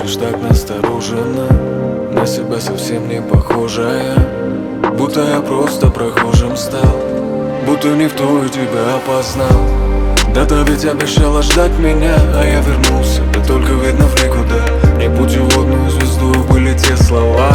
смотришь так настороженно, на себя совсем не похожая. Будто я просто прохожим стал, будто не в ту тебя опознал. Да-да, ведь обещала ждать меня, а я вернулся, да только видно в никуда. Мне путеводную звезду были те слова.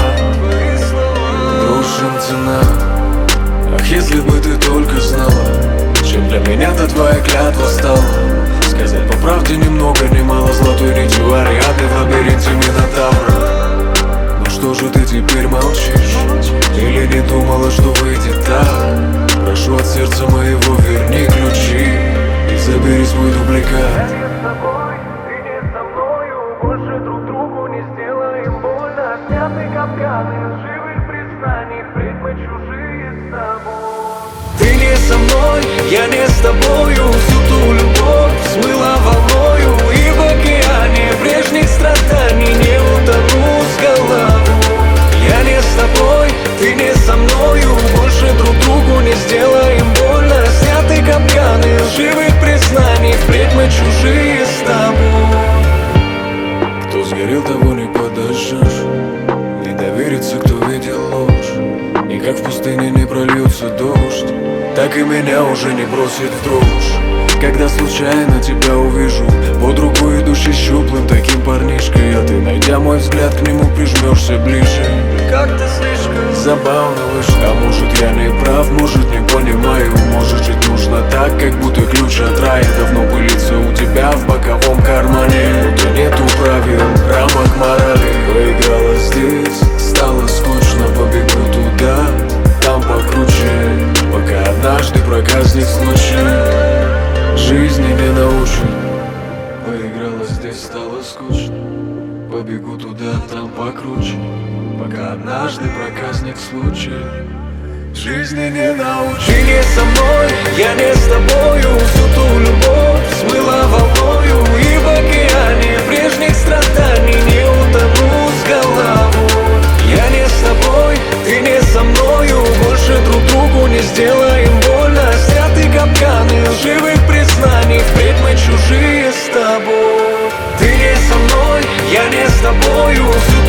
Грушин цена. Ах, если бы ты только знала, чем для меня-то твоя клятва стала. Сказать по правде немного, немало, золотой нитью Ариадны в лабиринте Минотавра. Ну что же ты теперь молчишь? Или не думала, что выйдет так? Прошу от сердца моего, верни ключи и забери свой дубликат. Ты не со мною, больше друг другу не сделаем больно. Сняты капканы лживых признаний, впредь мы чужие с тобой. Ты не со мной, я не с тобою, всю ту любовь смыла волною. И в океане прежних страданий не утону с головой. Я не с тобой, ты не со мною, больше друг другу не сделаем больно. Сняты капканы лживых признаний, впредь мы чужие с тобой. Кто сгорел, того не подожжешь. Не доверится, кто видел ложь. И как в пустыне не прольется дождь, так и меня уже не бросит в дрожь. Когда случайно тебя увижу, под руку идущий щуплым таким парнишкой, а ты, найдя мой взгляд, к нему прижмешься ближе. Как-то слишком забавно вышло. А может я не прав, может не понимаю. Может жить нужно так, как будто ключ от рая давно пылится у тебя в боковом кармане. Будто нету правил, рамок морали. Поиграла здесь, стало скучно, побегу туда, там покруче, пока однажды проказник случай жизни не научит. Поиграла здесь, стало скучно, побегу туда, там покруче, пока однажды проказник случай жизни не научит. Ты не со мной, я не с тобою, всю ту любовь смыла волною. И в океане прежних страданий не утону с головой. Я не с тобой, ты не со мною, больше друг другу не сделаем больно. Сняты капканы лживых признаний, впредь мы чужие с тобой. Ты не со мной, я не с тобою, всю